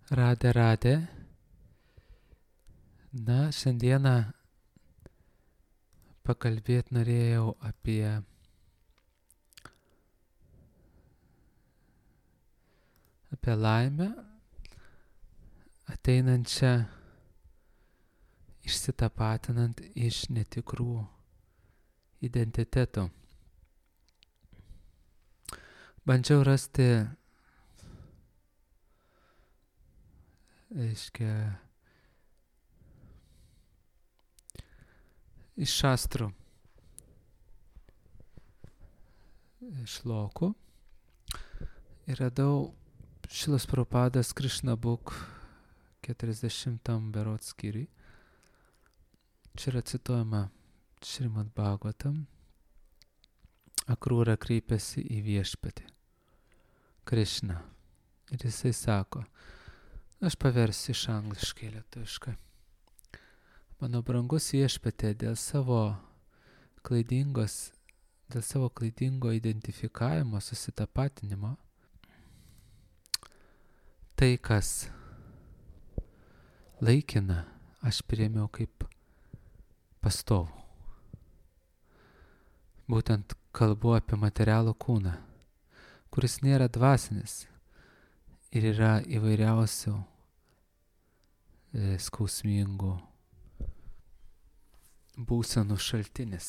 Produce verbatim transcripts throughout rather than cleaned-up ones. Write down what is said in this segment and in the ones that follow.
Radė, radė. Na, šiandieną pakalbėti norėjau apie apie laimę, ateinančią išsitapatinant iš netikrų identitetų. Bandžiau rasti, aiškia, iš šastrų šlokų ir radau Šilas Prabhupadas Krishna Book keturiasdešimtam berods skyriui. Čia yra cituojama Šrimad Bhagavatam. Akrūra kreipiasi į viešpatį Krishna ir jisai sako, aš paversiu iš angliškai lietuviškai. Mano brangus viešpatė, dėl savo klaidingos, dėl savo klaidingo identifikavimo, susitapatinimo, tai, kas laikina, aš priėmiau kaip pastovų. Būtent kalbu apie materialų kūną, kuris nėra dvasinis ir yra įvairiausių e, skausmingų būsenų šaltinis.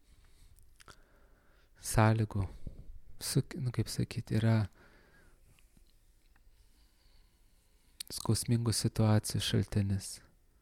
Sąlygų, su, nu, kaip sakyti, yra skausmingų situacijų šaltinis.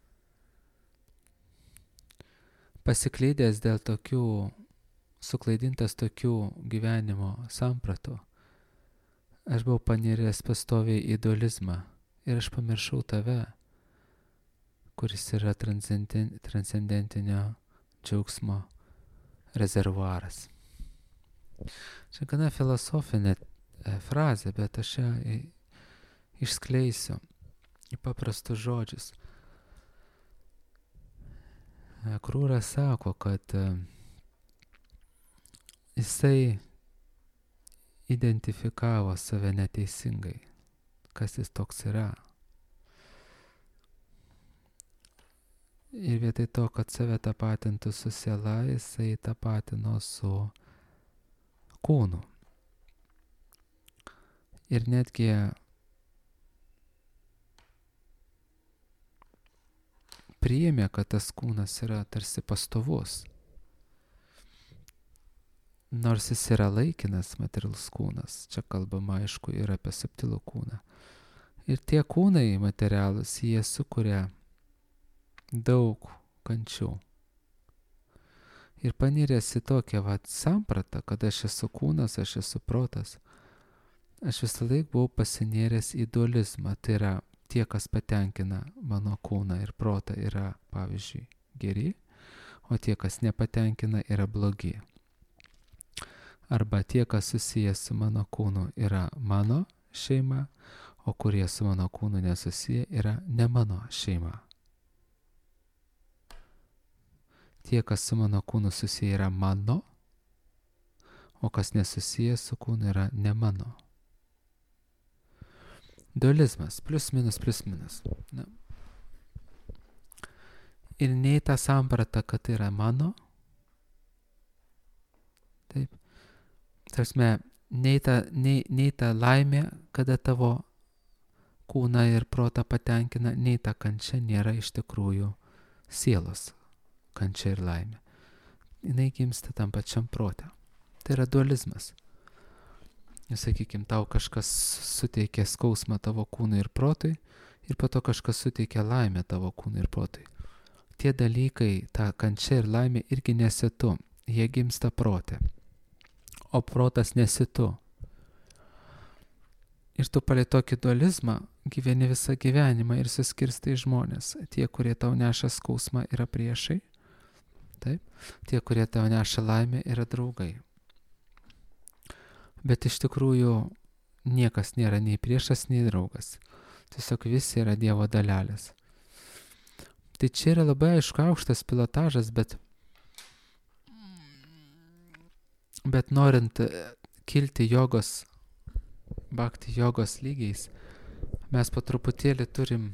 Pasiklydęs dėl tokių, suklaidintas tokių gyvenimo sampratų, aš buvau paniręs pastoviai į dualizmą ir aš pamiršau tave, kuris yra transcendentinio džiaugsmo rezervuaras. Čia gana filosofinė frazė, bet aš ją išskleisiu į paprastus žodžius. Akrūra sako, kad jisai identifikavo save neteisingai, kas jis toks yra. Ir vietoj to, kad save tapatintų su siela, jisai tapatino su kūnu. Ir netgi priėmė, kad tas kūnas yra tarsi pastovus. Nors jis yra laikinas materialus kūnas, čia kalbama aišku ir apie subtilų kūną. Ir tie kūnai materialus, jie sukuria daug kančių. Ir paniręs į tokią vat sampratą, kad aš esu kūnas, aš esu protas, aš visą laiką buvau pasinėręs į dualizmą. Tai yra tie, kas patenkina mano kūną ir protą, yra, pavyzdžiui, geri, o tie, kas nepatenkina, yra blogi. Arba tie, kas susijęs su mano kūnu, yra mano šeima, o kurie su mano kūnu nesusiję, yra ne mano šeima. Tie, kas su mano kūnu susiję, yra mano, o kas nesusiję su kūnu, yra ne mano. Dualizmas, plius minus, plius minus. Na. Ir nei ta samprata, kad tai yra mano, taip, tarsi, nei ta, nei, nei ta laimė, kada tavo kūną ir protą patenkina, nei ta kančia nėra iš tikrųjų sielos kančia ir laimė. Jinai gimsta tam pačiam prote. Tai yra dualizmas. Sakykime, tau kažkas suteikia skausmą tavo kūnui ir protui ir po to kažkas suteikia laimę tavo kūnui ir protui. Tie dalykai, ta kančia ir laimė irgi nesi tu. Jie gimsta prote. O protas nesi tu. Ir tu palei tokį dualizmą gyveni visą gyvenimą ir suskirstai žmonės. Tie, kurie tau neša skausmą, yra priešai. Taip. Tie, kurie tau neša laimę, yra draugai. Bet iš tikrųjų niekas nėra nei priešas, nei draugas. Tiesiog visi yra Dievo dalelės. Tai čia yra labai aišku aukštas pilotažas, bet, bet norint kilti jogos, bhakti jogos lygiais, mes po truputėlį turim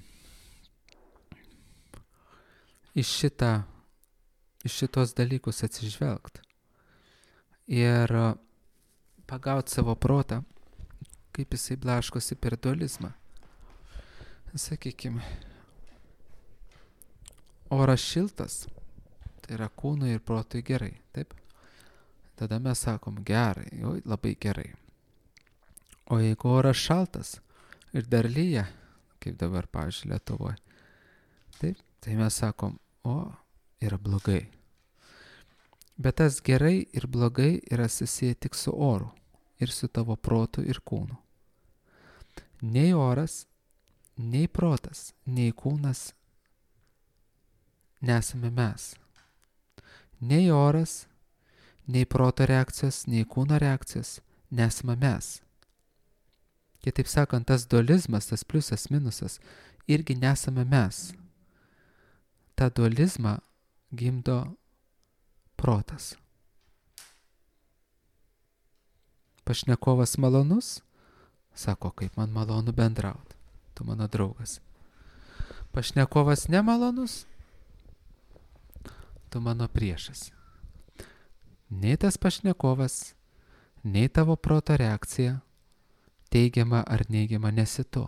iš šitą, iš šitos dalykus atsižvelgti ir pagauti savo protą, kaip jisai blaškosi per dualizmą. Sakykime, oras šiltas, tai yra kūnui ir protui gerai, taip? Tada mes sakom gerai, oi, labai gerai. O jeigu oras šaltas ir dar lyja, kaip dabar, pavyzdžiui, Lietuvoje, taip, tai mes sakom, o, yra blogai. Bet tas gerai ir blogai yra susiję tik su oru ir su tavo protu ir kūnu. Nei oras, nei protas, nei kūnas nesame mes. Nei oras, nei proto reakcijos, nei kūno reakcijos nesame mes. Kitaip sakant, tas dualizmas, tas pliusas, minusas, irgi nesame mes. Ta dualizmą gimdo protas. Pašnekovas malonus, sako, kaip man malonu bendrauti, tu mano draugas. Pašnekovas nemalonus, tu mano priešas. Nei tas pašnekovas, nei tavo proto reakcija, teigiama ar neigiama, nesi tu.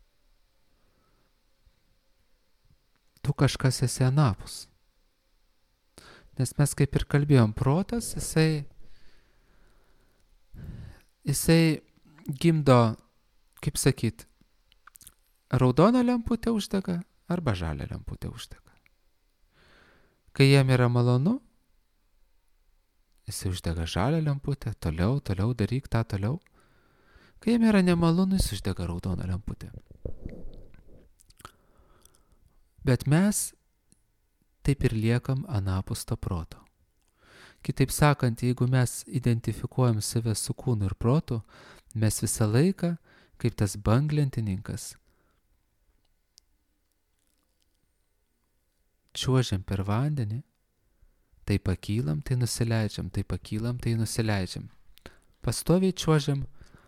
Tu kažkas esi anapus. Nes mes kaip ir kalbėjom, protas, jisai, jisai gimdo, kaip sakyt, raudoną lemputę uždega arba žalią lemputę uždega. Kai jam yra malonu, jisai uždega žalią lemputę, toliau, toliau, daryk tą toliau. Kai jam yra nemalonu, jis uždega raudoną lemputę. Bet mes taip ir liekam anapus to proto. Kitaip sakant, jeigu mes identifikuojam save su kūnu ir protu, mes visą laiką, kaip tas banglentininkas, čiuožiam per vandenį, tai pakylam, tai nusileidžiam, tai pakylam, tai nusileidžiam. Pastoviai čiuožiam,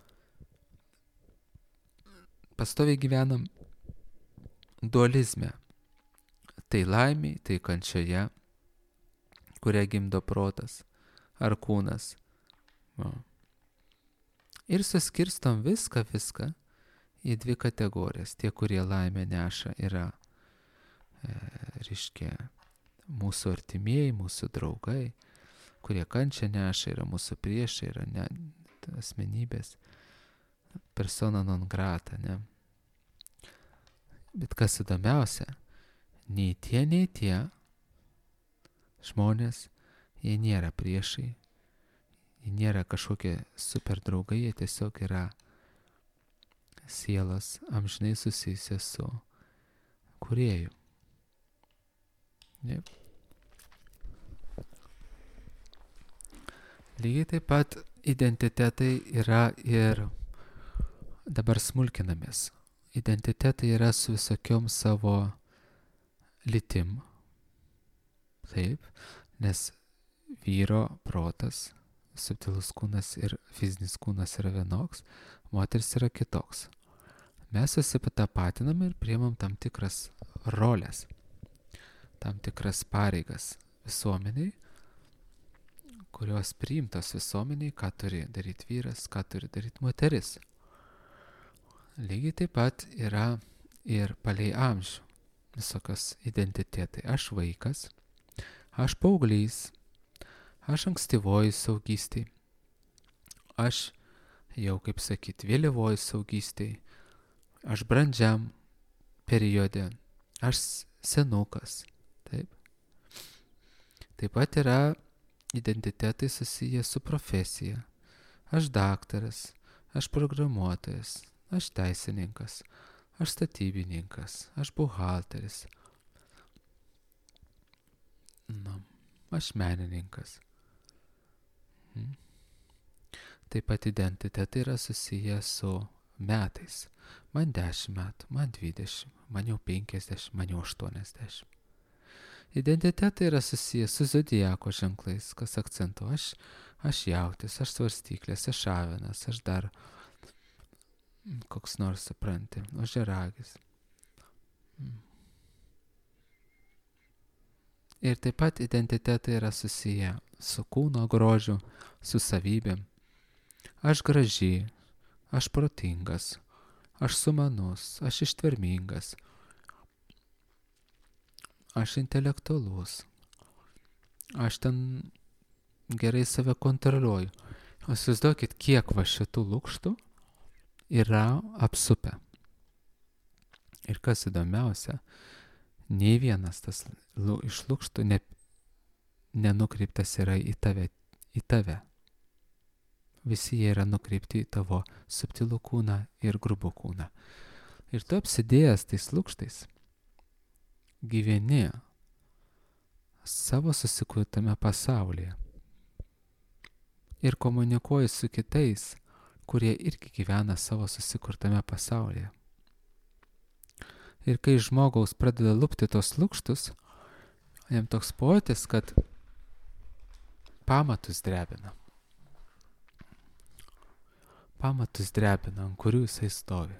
pastoviai gyvenam dualizme. Tai laimiai, tai kančioje, kurią gimdo protas ar kūnas. O. Ir suskirstom viską, viską į dvi kategorijas. Tie, kurie laimę neša, yra, e, reiškia, mūsų artimieji, mūsų draugai, kurie kančią neša, yra mūsų priešai, yra ne, asmenybės, persona non grata, ne. Bet kas įdomiausia, nei tie, nei tie žmonės, jie nėra priešai, jie nėra kažkokie super draugai, jie tiesiog yra sielos amžinai susijusios su kūrėju. Yep. Lygiai taip pat identitetai yra ir, dabar smulkinamės, identitetai yra su visokiom savo lytim. Taip, nes vyro protas, subtilus kūnas ir fizinis kūnas yra vienoks, moteris yra kitoks. Mes susitapatinam ir priimam tam tikras rolės, tam tikras pareigas visuomeniai, kurios priimtos visuomeniai, ką turi daryti vyras, ką turi daryti moteris. Lygiai taip pat yra ir palei amžių visokios identitetai. Aš vaikas, aš paauglys, aš ankstyvoji saugystėj, aš jau, kaip sakyt, vėlyvoji saugystėj, aš brandžiam periode, aš senukas. Taip. Taip pat yra identitetai susiję su profesija. Aš daktaras, aš programuotojas, aš teisininkas, aš statybininkas, aš buhalteris, nu, aš menininkas. Hmm. Taip pat identitetai yra susiję su metais. Man dešimt metų, man dvidešimt, man jau penkiasdešimt, man jau aštuoniasdešimt. Identitetai yra susiję su zodiako ženklais, kas akcentuoja. Aš, aš jautis, aš svarstyklės, aš avinas, aš dar koks nors, supranti, ožiaragis. Ir taip pat identitetai yra susiję su kūno grožiu, su savybėm. Aš graži, aš protingas, aš sumanus, aš ištvermingas, aš intelektualus, aš ten gerai save kontroliuoju. O įsivaizduokit, kiek va šitų lukštų yra apsupę. Ir kas įdomiausia, nei vienas tas lu, iš lukštų ne, nenukreiptas yra į tave, į tave. Visi jie yra nukreipti į tavo subtilų kūną ir grubų kūną. Ir tu apsidėjęs tais lukštais gyveni savo susikurtame pasaulyje ir komunikuoji su kitais, kurie irgi gyvena savo susikurtame pasaulyje. Ir kai žmogaus pradeda lupti tos lukštus, jam toks pojūtis, kad pamatus drebina. Pamatus drebina, ant kurių jisai stovi.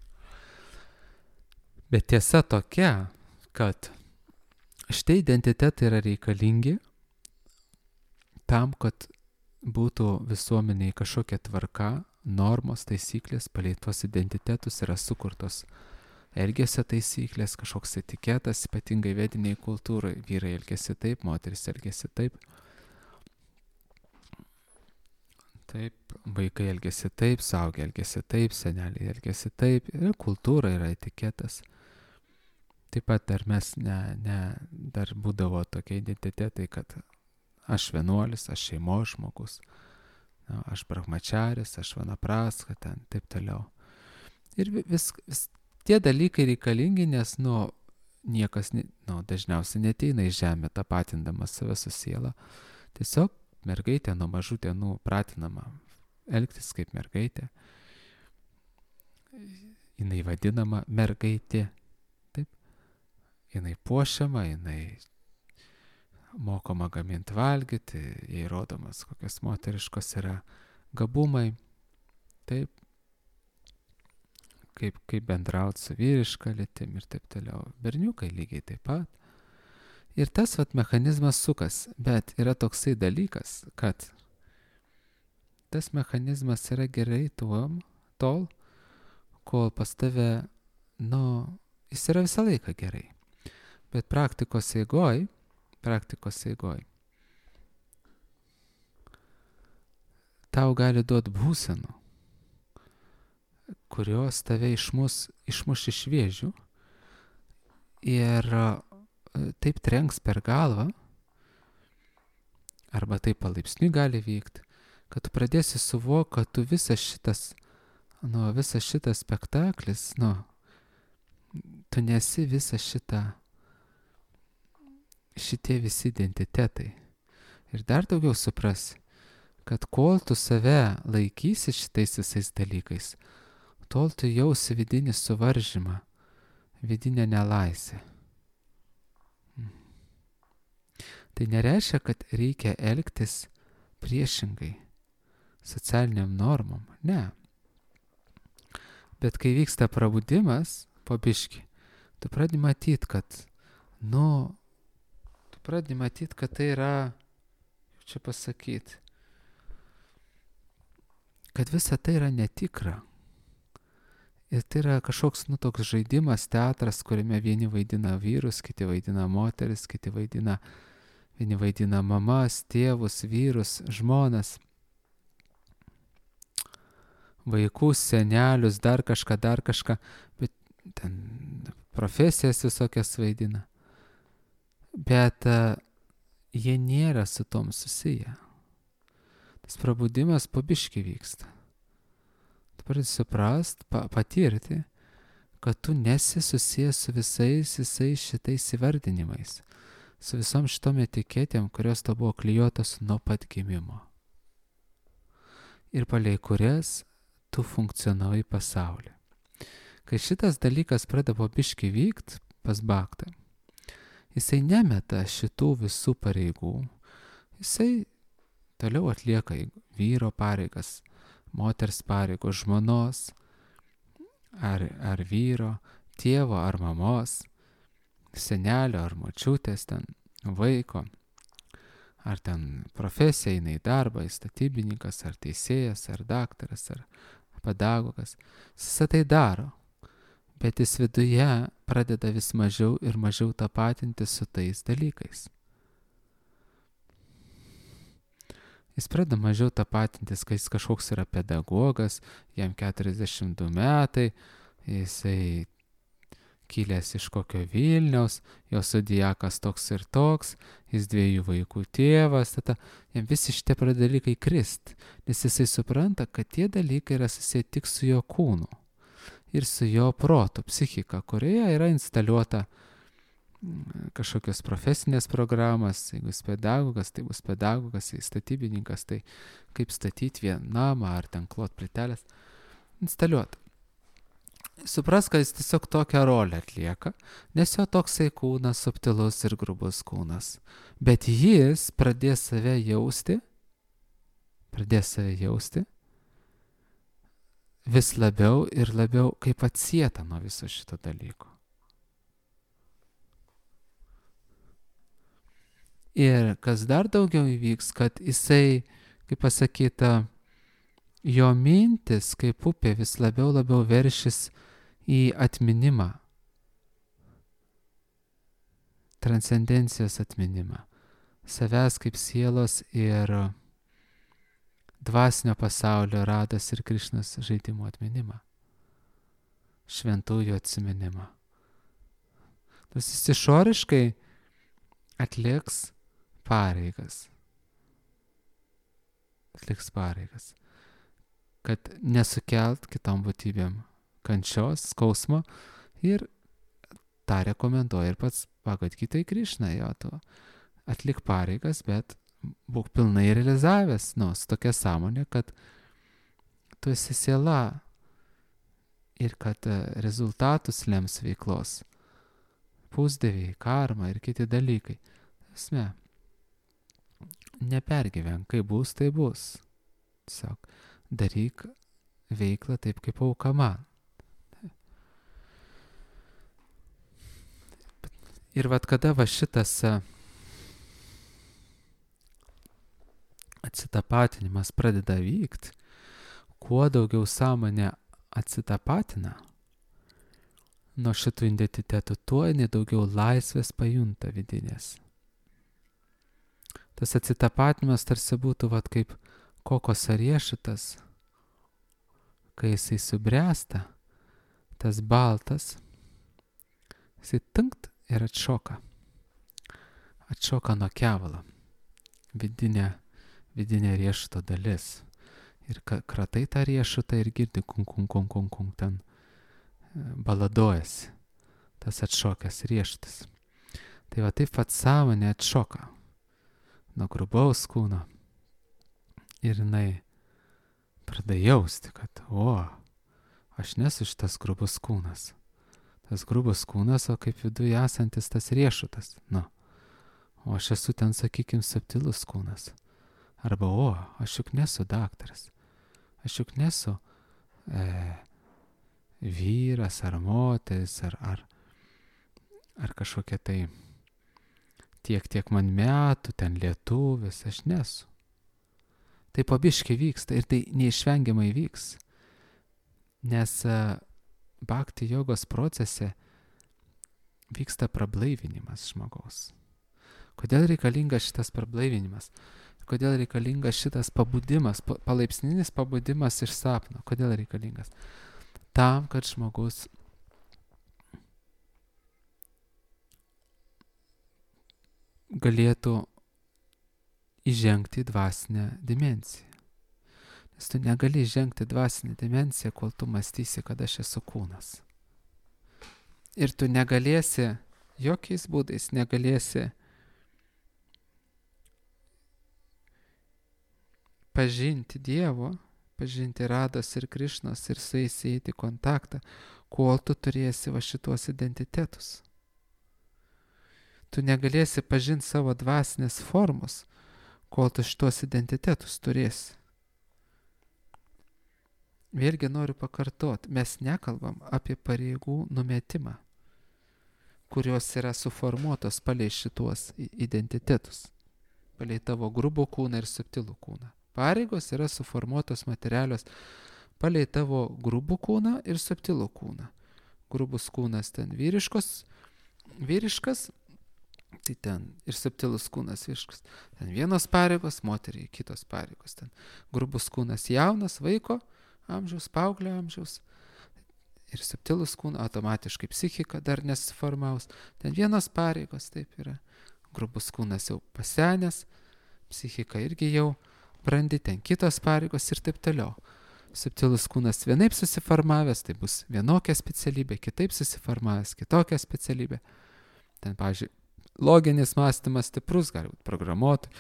Bet tiesa tokia, kad šitie identitetai yra reikalingi tam, kad būtų visuomeniai kažkokia tvarka, normos, taisyklės, palei tuos identitetus yra sukurtos elgesio taisyklės, kažkoks etiketas, ypatingai vediniai kultūrai, vyrai elgesi taip, moteris elgesi taip. Taip, vaikai elgesi taip, suaugę elgesi taip, seneliai elgesi taip, yra kultūra, yra etiketas. Taip pat dar mes, ne, ne, dar būdavo tokie identitetai, kad aš vienuolis, aš šeimos žmogus, na, aš brahmačaris, aš vanapraska, ten taip toliau. Ir vis, vis tie dalykai reikalingi, nes, nu, niekas, nu, dažniausiai neteina į žemę tapatindamas save su siela. Tiesiog mergaitė nuo mažų dienų pratinama elgtis kaip mergaitė. Jinai vadinama mergaitė. Taip. Jinai puošiama, jinai mokoma gaminti valgyti, jai rodomas, kokios moteriškos yra gabumai. Taip. Kaip, kaip bendrauti su vyriška lytim ir taip toliau. Berniukai lygiai taip pat. Ir tas vat mechanizmas sukas, bet yra toksai dalykas, kad tas mechanizmas yra gerai tuom, tol, kol pas tave, nu, jis yra visą laiką gerai. Bet praktikos eigoj, praktikos eigoj, tau gali duoti būsenų, kurios tave išmus, išmuš iš vėžių ir taip trenks per galvą, arba taip palaipsniui gali vykti, kad tu pradėsi suvokti, kad tu visas šitas, nu, visas šitas spektaklis, nu, tu nesi visas šitą, šitie visi identitetai. Ir dar daugiau suprasi, kad kol tu save laikysi šitais visais dalykais, tol tu jausi vidinį suvaržymą, vidinę nelaisvę. Tai nereiškia, kad reikia elgtis priešingai socialiniam normom. Ne. Bet kai vyksta prabudimas, po biškį, tu pradedi matyti, kad, nu, tu pradedi matyti, kad tai yra, kaip čia pasakyti, kad visa tai yra netikra. Ir tai yra kažkoks, nu, toks žaidimas, teatras, kuriame vieni vaidina vyrus, kiti vaidina moteris, kiti vaidina Vieni vaidina mamas, tėvus, vyrus, žmonas, vaikus, senelius, dar kažką, dar kažką, bet ten profesijas visokias vaidina. Bet uh, jie nėra su tom susiję. Tas prabudimas po biškį vyksta. Tu pradedi suprast, pa, patirti, kad tu nesi susijęs su visais, visais šitais įvardinimais. Su visom šitom etiketėm, kurios tau buvo klijuotos nuo pat gimimo. Ir palei kurias tu funkcionavai pasaulį. Kai šitas dalykas pradeda po biškį vykt pas Bhaktą, jisai nemeta šitų visų pareigų, jisai toliau atlieka vyro pareigas, moters pareigos, žmonos, ar, ar vyro, tėvo ar mamos, senelio ar močiutės, ten vaiko, ar ten profesija, eina į darbą, į statybininkas, ar teisėjas, ar daktaras, ar pedagogas. Visą tai daro, bet jis viduje pradeda vis mažiau ir mažiau tapatinti su tais dalykais. Jis pradeda mažiau tapatintis, kai jis kažkoks yra pedagogas, jam keturiasdešimt du metai, jisai kilęs iš kokio Vilniaus, jo zodiakas toks ir toks, jis dviejų vaikų tėvas, tada jam visi šitie pradeda dalykai krist, nes jisai supranta, kad tie dalykai yra susiję tik su jo kūnu ir su jo protu, psichika, kurioje yra instaliuota kažkokios profesinės programas, jeigu jis pedagogas, tai bus pedagogas, jei statybininkas, tai kaip statyti vieną namą ar ten klot plytelės, instaliuota. Supras, kad jis tiesiog tokią rolę atlieka, nes jo toksai kūnas, subtilus ir grubus kūnas. Bet jis pradės save jausti, pradės save jausti vis labiau ir labiau kaip atsieta nuo viso šito dalyko. Ir kas dar daugiau įvyks, kad jisai, kaip pasakyta, jo mintis kaip upė vis labiau labiau veršis į atminimą, transcendencijos atminimą, savęs kaip sielos ir dvasinio pasaulio Rados ir Krišnos žaidimo atminimą, šventųjų atsiminimą. Nors jis išoriškai atliks pareigas, atliks pareigas, kad nesukelt kitom būtybėm kančios, skausmo, ir tą rekomenduoja ir pats Bhagavad Gita Krišna, jo, tu atlik pareigas, bet būk pilnai realizavęs, nu, su tokia sąmonė, kad tu esi siela ir kad rezultatus lems veiklos, pusdieviai, karma ir kiti dalykai. Esmė, nepergyvenk, kai bus, tai bus. Tiesiog daryk veiklą taip, kaip auka man. Ir vat kada va šitas atsitapatinimas pradeda vykti, kuo daugiau sąmonė atsitapatina nuo šitų identitetų, tuo jinai daugiau laisvės pajunta vidinės. Tas atsitapatinimas tarsi būtų vat kaip kokoso riešutas, kai jisai subręsta, tas baltas, jisai tinkt ir atšoka. Atšoka nuo kevalo, vidinė, vidinė riešuto dalis. Ir kratai tą riešutą ir girdi kung, kung, kung, kung, kung, ten baladojasi tas atšokęs riešutas. Tai va taip pat sąmonė atšoka nuo grubaus kūno ir jinai pradeda jausti, kad o, aš nesu šitas grubus kūnas. Tas grubus kūnas, o kaip viduje esantis tas riešutas. Nu, o aš esu ten, sakykim, subtilus kūnas. Arba, o, aš juk nesu daktaras. Aš juk nesu e, vyras ar moteris ar, ar, ar kažkokia tai tiek, tiek man metų, ten lietuvis, aš nesu. Tai po biškį vyksta ir tai neišvengiamai vyks. Nes uh, bhakti jogos procese vyksta prablaivinimas žmogaus. Kodėl reikalingas šitas prablaivinimas? Kodėl reikalingas šitas pabudimas, palaipsninis pabudimas iš sapno? Kodėl reikalingas? Tam, kad žmogus galėtų įžengti į dvasinę dimensiją. Nes tu negali įžengti dvasinę dimensiją, kol tu mąstysi, kad aš esu kūnas. Ir tu negalėsi, jokiais būdais negalėsi pažinti Dievo, pažinti Rados ir Krišnos ir su jais įeiti į kontaktą, kol tu turėsi va šituos identitetus. Tu negalėsi pažinti savo dvasinės formos, kol tu šitos identitetus turėsi. vėlgi noriu pakartot, mes nekalbam apie pareigų numetimą, kurios yra suformuotos palei šituos identitetus, palei tavo grubų kūną ir subtilų kūną. Pareigos yra suformuotos materialios palei tavo grubų kūną ir subtilų kūną. Grubus kūnas ten vyriškos, vyriškas, tai ten ir subtilus kūnas vyriškas. Ten vienos pareigos, moteriai kitos pareigos. Ten grubus kūnas jaunas, vaiko amžiaus, paauglio amžiaus. Ir subtilus kūnas automatiškai psichika dar nesiformaus. Ten vienos pareigos, taip yra. Grubus kūnas jau pasenęs, psichika irgi jau brandi, ten kitos pareigos ir taip toliau. Subtilus kūnas vienaip susiformavęs, tai bus vienokia specialybė, kitaip susiformavęs, kitokia specialybė. Ten, pavyzdžiui, loginis mąstymas stiprus, gali būti programuotojų,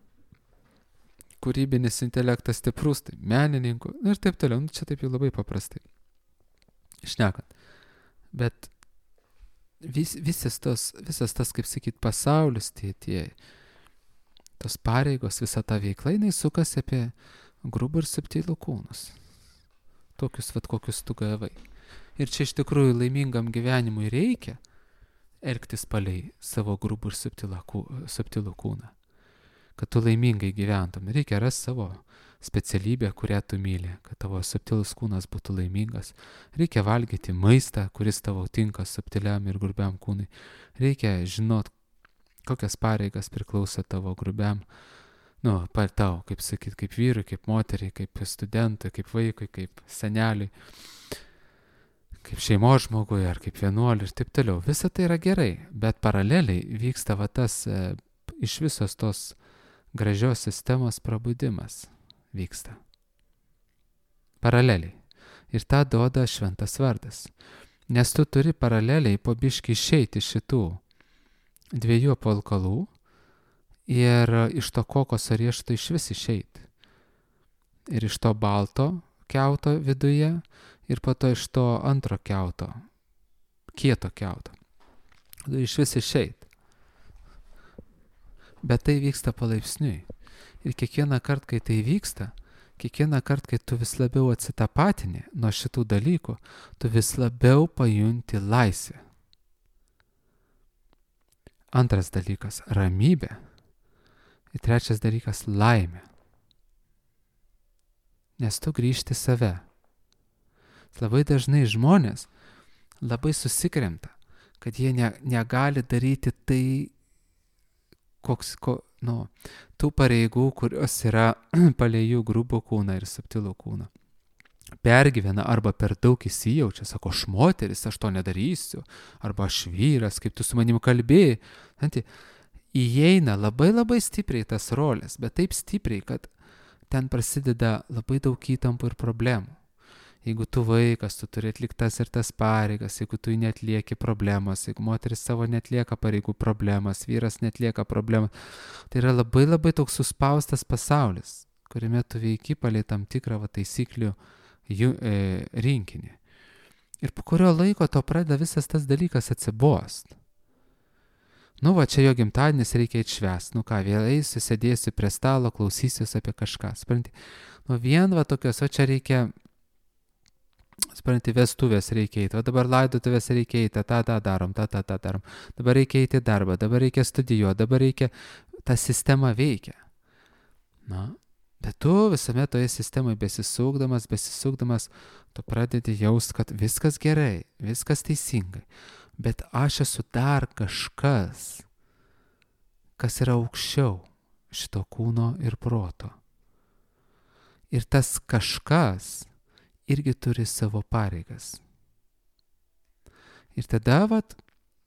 kūrybinis intelektas stiprus, tai menininkų, ir taip toliau. Nu, čia taip jau labai paprastai šnekant. Bet vis, visas, tos, visas tas, kaip sakyt, pasaulis, tie, tie, tos pareigos, visa ta veikla, jinai sukasi apie grubų ir subtilų kūnus. Tokius, vat, kokius tu gavai. Ir čia iš tikrųjų laimingam gyvenimui reikia elgtis palei savo grubų ir subtilą, subtilų kūną. Kad tu laimingai gyventum, reikia rasti savo specialybę, kurią tu myli, kad tavo subtilus kūnas būtų laimingas. Reikia valgyti maistą, kuris tavo tinka subtiliam ir grubiam kūnui. Reikia žinot, kokias pareigas priklauso tavo grubiam, nu, par tau, kaip sakyt, kaip vyrui, kaip moteriai, kaip studentui, kaip vaikui, kaip seneliui, kaip šeimos žmogui ar kaip vienuoliui ir taip toliau. Visa tai yra gerai, bet paraleliai vyksta va tas e, iš visos tos gražios sistemos prabudimas vyksta. Paraleliai. Ir tą duoda šventas vardas. Nes tu turi paraleliai po biškį išeiti šitų dviejų apvalkalų ir iš to kokoso riešuto iš vis išeiti. Ir iš to balto kiauto viduje ir po to iš to antro kiauto, kieto kiauto. Iš vis išeiti. Bet tai vyksta palaipsniui. Ir kiekvieną kartą, kai tai vyksta, kiekvieną kartą, kai tu vis labiau atsitapatini nuo šitų dalykų, tu vis labiau pajunti laisvę. Antras dalykas – ramybė. Ir trečias dalykas – laimė. Nes tu grįžti save. Labai dažnai žmonės labai susikremta, kad jie ne, negali daryti tai, koks, ko, nu, tų pareigų, kurios yra palei jų grubų kūną ir subtilų kūną. Pergyvena arba per daug įsijaučia, sako, aš moteris, aš to nedarysiu, arba aš vyras, kaip tu su manim kalbėjai. Antai, įeina labai labai stipriai tas rolės, bet taip stipriai, kad ten prasideda labai daug įtampų ir problemų. Jeigu tu vaikas, tu turi atlikti tas ir tas pareigas, jeigu tu netlieki problemos, jeigu moteris savo netlieka pareigų problemas, vyras netlieka problemas, tai yra labai labai toks suspaustas pasaulis, kuriame tu veiki palei tam tikrą va, taisyklių jų, e, rinkinį. Ir po kurio laiko to pradeda visas tas dalykas atsibost. Nu va, čia jo gimtadienis, reikia atšvęsti. Nu ką, vėl eisiu, sėdėsiu prie stalo, klausysiuos apie kažką. Supranti, nu vien va tokios, o čia reikia, supranti, vestuvės reikia eiti, o dabar laidotuvės reikia eiti, tą, tą darom, tą, tą, tą darom. Dabar reikia eiti darbą, dabar reikia studijuoti, dabar reikia, ta sistema veikia. Na, bet tu visame toje sistemoje besisukdamas, besisukdamas, tu pradedi jaust, kad viskas gerai, viskas teisingai. Bet aš esu dar kažkas, kas yra aukščiau šito kūno ir proto. Ir tas kažkas irgi turi savo pareigas. Ir tada, vat,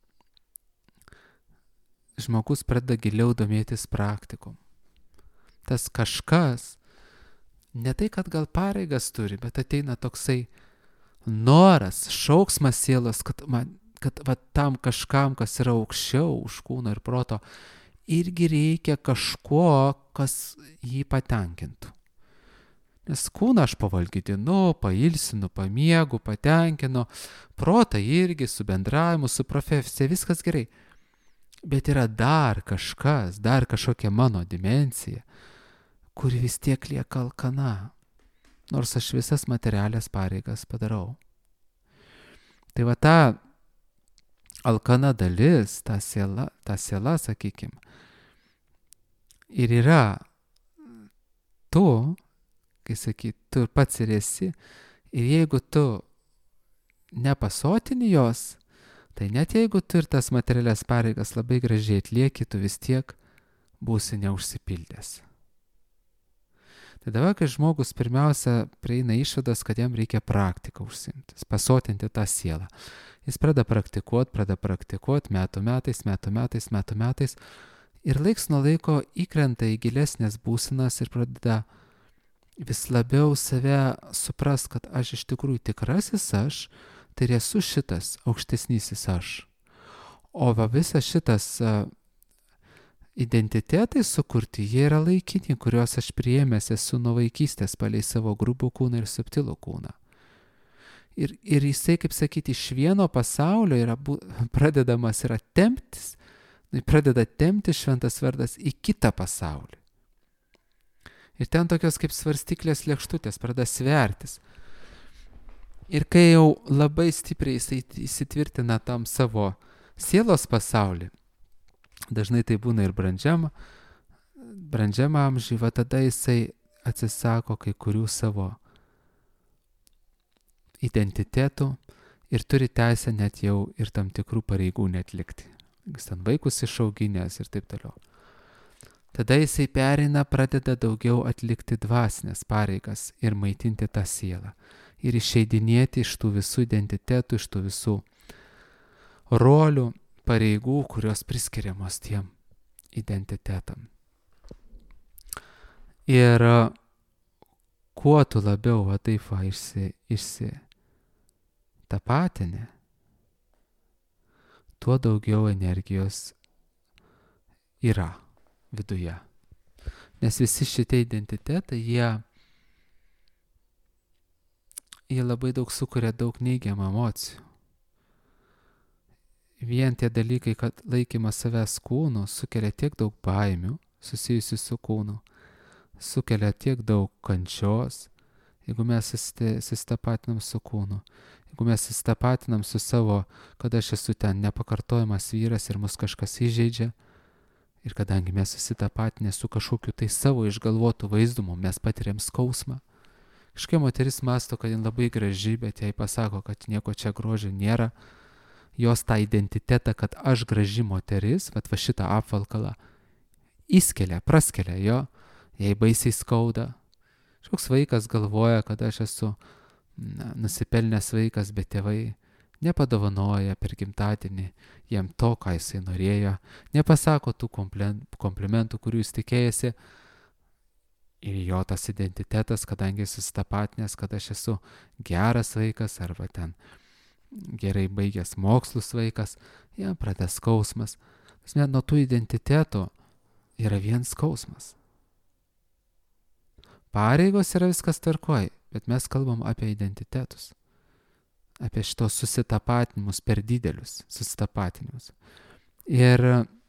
žmogus pradeda giliau domėtis praktikom. Tas kažkas, ne tai, kad gal pareigas turi, bet ateina toksai noras, šauksmas sielos, kad man kad va, tam kažkam, kas yra aukščiau už kūno ir proto, irgi reikia kažko, kas jį patenkintų. Nes kūną aš pavalgydinu, pailsinu, pamiegu, patenkinu, protą irgi su bendravimu, su profesija, viskas gerai. Bet yra dar kažkas, dar kažkokia mano dimensija, kuri vis tiek lieka alkana. nors aš visas materialės pareigas padarau. Tai va ta alkana dalis, ta siela, ta siela, sakykim, ir yra tu, kai sakyt, tu pats ir esi, ir jeigu tu nepasotini jos, tai net jeigu tu ir tas materialias pareigas labai gražiai atlieki, tu vis tiek būsi neužsipildęs. Tai dabar, kai žmogus pirmiausia prieina išvados, kad jam reikia praktiką užsiimtis, pasotinti tą sielą. Jis pradeda praktikuoti, pradeda praktikuoti metų metais, metų metais, metų metais ir laiks nuo laiko įkrenta į gilesnės būsenas ir pradeda vis labiau save supras, kad aš iš tikrųjų tikrasis aš, tai ir esu šitas aukštesnysis aš. O va visas šitas uh, identitetai sukurti, jie yra laikini, kuriuos aš priėmęs esu nuo vaikystės palei savo grubų kūną ir subtilų kūną. Ir, ir jisai, kaip sakyti, iš vieno pasaulio yra bu, pradedamas yra temptis, pradeda tempti šventas vardas į kitą pasaulį. Ir ten tokios kaip svarstyklės lėkštutės pradeda svertis. Ir kai jau labai stipriai jisai įsitvirtina tam savo sielos pasaulį, dažnai tai būna ir brandžiam, brandžiam amžiui, va tada jisai atsisako kai kurių savo identitetų ir turi teisę net jau ir tam tikrų pareigų netlikti. Jis ten vaikus išauginęs ir taip toliau. Tada jisai pereina, pradeda daugiau atlikti dvasinės pareigas ir maitinti tą sielą. Ir išeidinėti iš tų visų identitetų, iš tų visų rolių, pareigų, kurios priskiriamos tiem identitetam. Ir kuo tu labiau va taip va išsi, išsi tapatini, tuo daugiau energijos yra viduje. Nes visi šitie identitetai, jie, jie labai daug sukuria daug neigiamų emocijų. Vien tie dalykai, kad laikymas savęs kūnu sukelia tiek daug baimių susijusių su kūnu, sukelia tiek daug kančios, jeigu mes susitapatinam su kūnu, jeigu mes susitapatinam su savo, kad aš esu ten nepakartojamas vyras ir mus kažkas įžeidžia, ir kadangi mes susitapatinę su kažkokiu tai savo išgalvotų vaizdumu, mes patiriam skausmą. Kažkokia moteris mąsto, kad jin labai graži, bet jai pasako, kad nieko čia grožio nėra. Jos tą identitetą, kad aš graži moteris, bet va šitą apvalkalą įskelia, praskelia jo, jai baisiai skauda. Kažkoks vaikas galvoja, kad aš esu na, nusipelnęs vaikas, bet tėvai nepadovanoja per gimtadienį jam to, ką jisai norėjo, nepasako tų komplimentų, kurių jis tikėjasi. Ir jo tas identitetas, kadangi jis susitapatinęs, kad aš esu geras vaikas arba ten gerai baigęs mokslus vaikas, jam pradeda skausmas. Nuo tų identitetų yra vien skausmas. Pareigos yra viskas tvarkoj, bet mes kalbam apie identitetus, apie šitos susitapatinimus per didelius susitapatinimus. Ir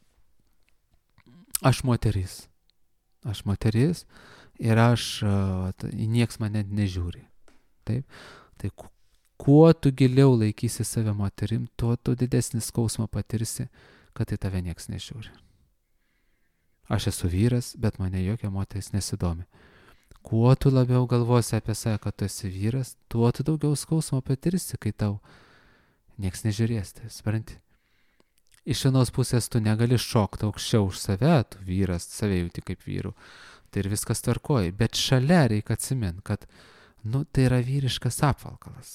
aš moteris, aš moteris ir aš, į nieks mane nežiūri. Taip, tai kuo tu giliau laikysi save moterim, tuo tu didesnį skausmą patirsi, kad į tave nieks nežiūri. Aš esu vyras, bet mane jokia moteris nesidomi. Kuo tu labiau galvosi apie save, kad tu esi vyras, tuo tu daugiau skausmo patirsi, kai tau nieks nežiūrės. Tai supranti? Iš vienos pusės tu negali šokti aukščiau už save, tu vyras, save jauti kaip vyrų. Tai ir viskas tvarkoja, bet šalia reikia atsiminti, kad nu, tai yra vyriškas apvalkalas.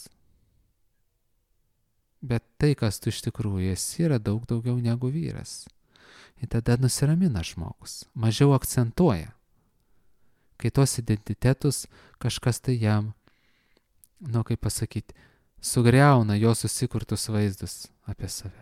Bet tai, kas tu iš tikrųjų esi, yra daug daugiau negu vyras. Ir tada nusiramina žmogus, mažiau akcentuoja. Kai tos identitetus kažkas tai jam, nu kaip pasakyti, sugriauna jo susikurtus vaizdus apie save.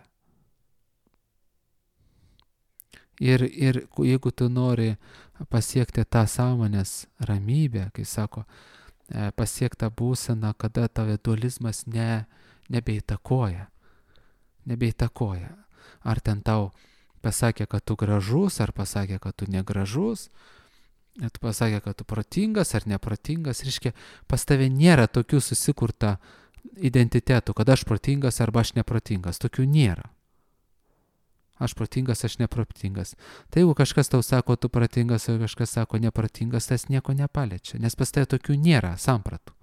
Ir, ir jeigu tu nori pasiekti tą sąmonės ramybę, kai sako, pasiekti tą būseną, kada tave dualizmas ne, nebeįtakoja, nebeįtakoja. Ar ten tau pasakė, kad tu gražus, ar pasakė, kad tu negražus, Ir tu pasakė, kad tu protingas ar neprotingas, reiškia, pas tave nėra tokių susikurta identitetų, kad aš protingas arba aš neprotingas. Tokių nėra. Aš protingas, aš neprotingas. Tai jeigu kažkas tau sako, tu protingas, o kažkas sako neprotingas, tas nieko nepaliečia, nes pas tave tokių nėra sampratų.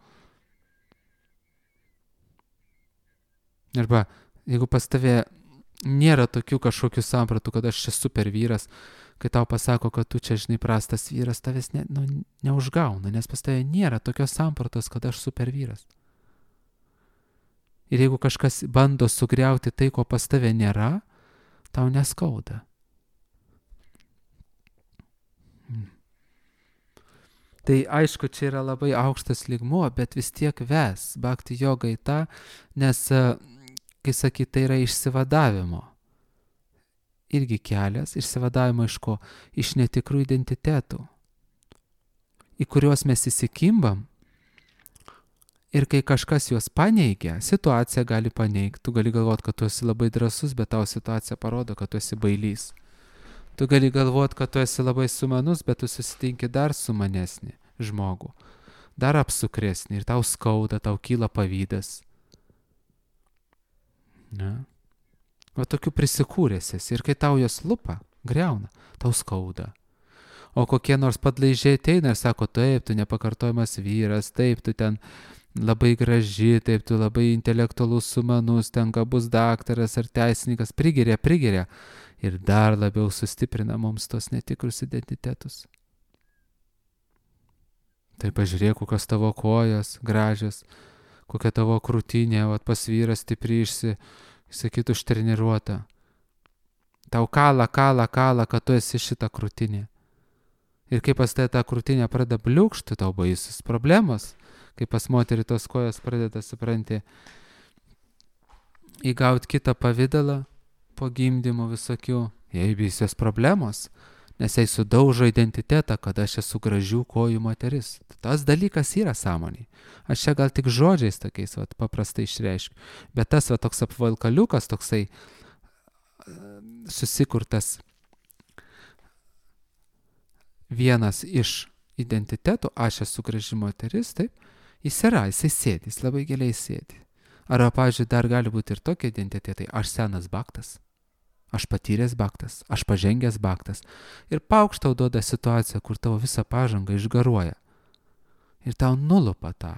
Arba jeigu pas tave nėra tokių kažkokių sampratų, kad aš čia super vyras, kai tau pasako, kad tu čia, žinai, prastas vyras, tavęs ne, nu, neužgauna, nes pas tave nėra tokios sampratos, kad aš super vyras. Ir jeigu kažkas bando sugriauti tai, ko pas tave nėra, tau neskauda. Hmm. Tai aišku, čia yra labai aukštas lygmuo, bet vis tiek ves bhakti joga į tą, nes, kai sakyt, tai yra išsivadavimo. Irgi kelias, išsivadavimo iš ko? Iš netikrų identitetų, į kuriuos mes įsikimbam. Ir kai kažkas juos paneigia, situacija gali paneigti. Tu gali galvoti, kad tu esi labai drąsus, bet tau situacija parodo, kad tu esi bailys. Tu gali galvoti, kad tu esi labai sumanus, bet tu susitinki dar sumanesnį žmogų, dar apsukresnį ir tau skauda, tau kyla pavydas. Ne? O tokių prisikūrėsis ir kai tau jos lupa, greuna, tau skauda. O kokie nors padlaižiai ateina ir sako, taip, tu nepakartojamas vyras, taip, tu ten labai graži, taip, tu labai intelektualus, sumanus, ten gabus daktaras ar teisininkas, prigiria, prigiria ir dar labiau sustiprina mums tos netikrus identitetus. Tai pažiūrėk, kokios tavo kojos gražios, kokia tavo krūtinė, o pas vyras stipri išsi, sakytų, ištreniruota. Tau kala, kala, kala, kad tu esi šitą krūtinę. Ir kai pas tai tą krūtinę pradeda bliūkšti, tau baisus problemos. Kai pas moterį tos kojos pradeda, supranti, įgauti kitą pavidalą po gimdymo visokių, jai baisios problemos, nes jai sudaužo identitetą, kad aš esu gražių kojų moteris. Tas dalykas yra sąmonėj. Aš čia gal tik žodžiais tokiais vat, paprastai išreiškiu, bet tas va, toks apvalkaliukas, toksai susikurtas vienas iš identitetų, aš esu graži moteris, taip, jis yra, jisai sėdi, jis labai giliai sėdi. Arba, pavyzdžiui, dar gali būti ir tokie identitetai, aš senas baktas, aš patyręs baktas, aš pažengęs baktas. Ir paukš tau duoda situaciją, kur tavo visą pažangą išgaruoja. Ir tau nulupa tą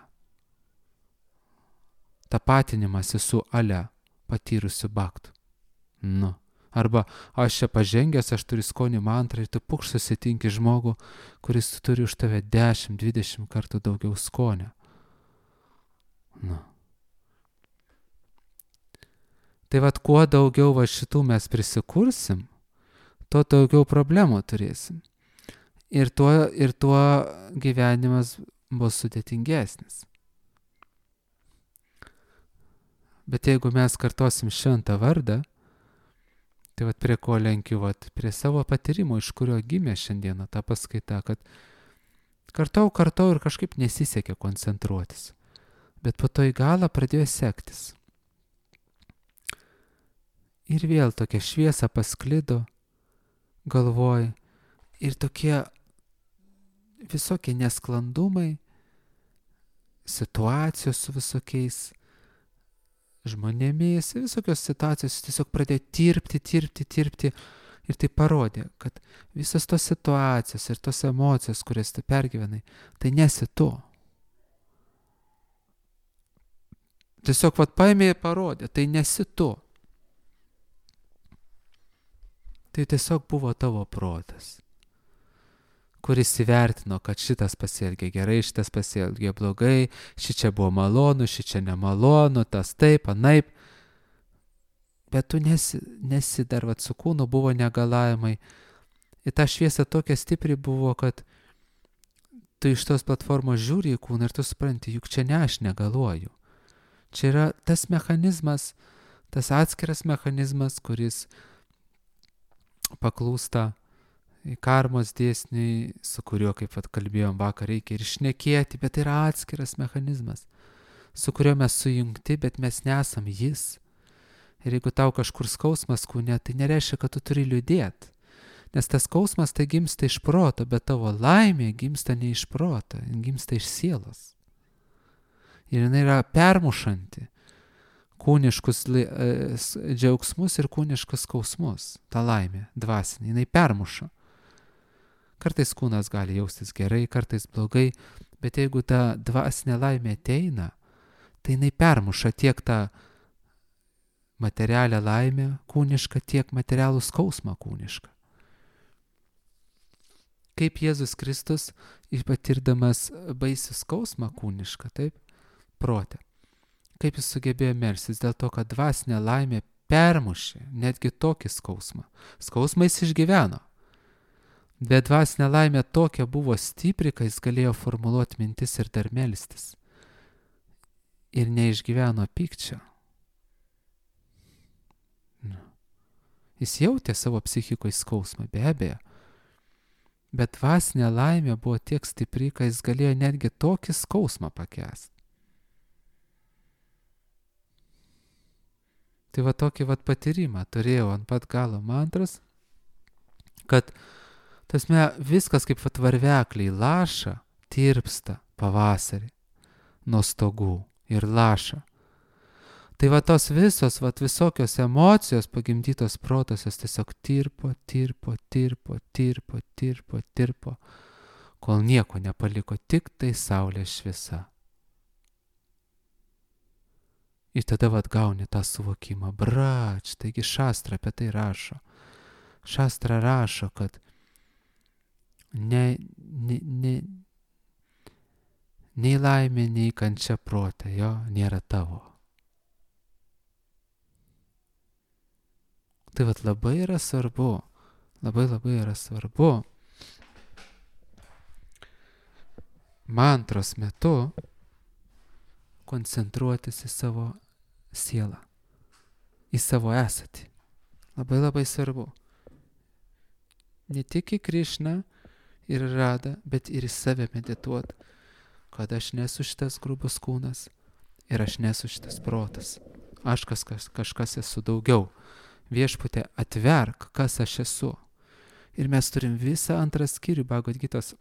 tapatinimąsi su ale patyrusiu baktu. Nu. Arba aš čia pažengęs, aš turiu skonį mantrą ir tu pukš susitinki žmogų, kuris turi už tave dešimt, dvidešimt kartų daugiau skonio. Nu. Tai vat kuo daugiau va šitų mes prisikursim, tuo daugiau problemų turėsim. Ir tuo, ir tuo gyvenimas bus sudėtingesnis. Bet jeigu mes kartosim šventą vardą, tai vat prie ko lenkiu, vat prie savo patyrimo, iš kurio gimė šiandieną ta paskaita, kad kartau, kartau ir kažkaip nesisekė koncentruotis. Bet po to į galą pradėjo sektis. Ir vėl tokia šviesa pasklido galvoj ir tokie visokie nesklandumai, situacijos su visokiais žmonėmis, visokios situacijos tiesiog pradėjo tirpti, tirpti, tirpti ir tai parodė, kad visas tos situacijos ir tos emocijos, kurias tu pergyvenai, tai nesi tu. Tiesiog vat paėmė ir parodė, tai nesi tu. Tai tiesiog buvo tavo protas, kuris įvertino, kad šitas pasielgė gerai, šitas pasielgė blogai, šičia buvo malonu, šičia nemalonu, tas taip, anaip. Bet tu nesi, nesi dar vat su kūnu, buvo negalavimai. Ir ta šviesa tokia stipri buvo, kad tu iš tos platformos žiūri į kūną ir tu supranti, juk čia ne aš negaluoju. Čia yra tas mechanizmas, tas atskiras mechanizmas, kuris paklūsta į karmos dėsnį, su kuriuo, kaip vat kalbėjom vakar, reikia ir šnekėti, bet tai yra atskiras mechanizmas, su kuriuo mes sujungti, bet mes nesam jis. Ir jeigu tau kažkur skausmas kūne, tai nereiškia, kad tu turi liūdėti. Nes tas skausmas tai gimsta iš proto, bet tavo laimė gimsta ne iš proto, gimsta iš sielos. Ir jinai yra permušanti kūniškus džiaugsmus ir kūniškus skausmus. Ta laimė dvasinė, jinai permuša. Kartais kūnas gali jaustis gerai, kartais blogai, bet jeigu ta dvasinė laimė ateina, tai jinai permuša tiek tą materialią laimę kūnišką, tiek materialų skausmą kūnišką. Kaip Jėzus Kristus, patirdamas baisių skausmą kūnišką, taip, protę, kaip jis sugebėjo melstis, dėl to, kad dvasinė laimė permušė netgi tokį skausmą. Skausmą jis išgyveno. Bet dvasinė laimė tokia buvo stipri, kad jis galėjo formuluoti mintis ir dar melstis. Ir neišgyveno pykčio. Jis jautė savo psichikoje skausmą, be abejo. Bet dvasinė laimė buvo tiek stipri, kad jis galėjo netgi tokį skausmą pakęsti. Tai va tokį va patyrimą turėjau ant pat galo mantras, kad tasme viskas kaip vat varvekliai laša, tirpsta pavasarį nuo stogų ir laša. Tai va tos visos, va visokios emocijos pagimdytos protosios tiesiog tirpo, tirpo, tirpo, tirpo, tirpo, tirpo, kol nieko nepaliko, tik tai saulės šviesa. Ir tada vat gauni tą suvokimą, brač, taigi Šastra apie tai rašo. Šastra rašo, kad ne, ne, ne, nei laimė, nei kančia prote, jo, nėra tavo. Tai vat labai yra svarbu, labai labai yra svarbu mantros metu koncentruotis į savo sielą, į savo esatį. Labai labai svarbu. Ne tik į Krišną ir Radą, bet ir į save medituoti, kad aš nesu šitas grubus kūnas ir aš nesu šitas protas. Aš kažkas, kažkas esu daugiau. Viešpatie, atverk, kas aš esu. Ir mes turim visą antrą skyrių Bhagavad Gitos,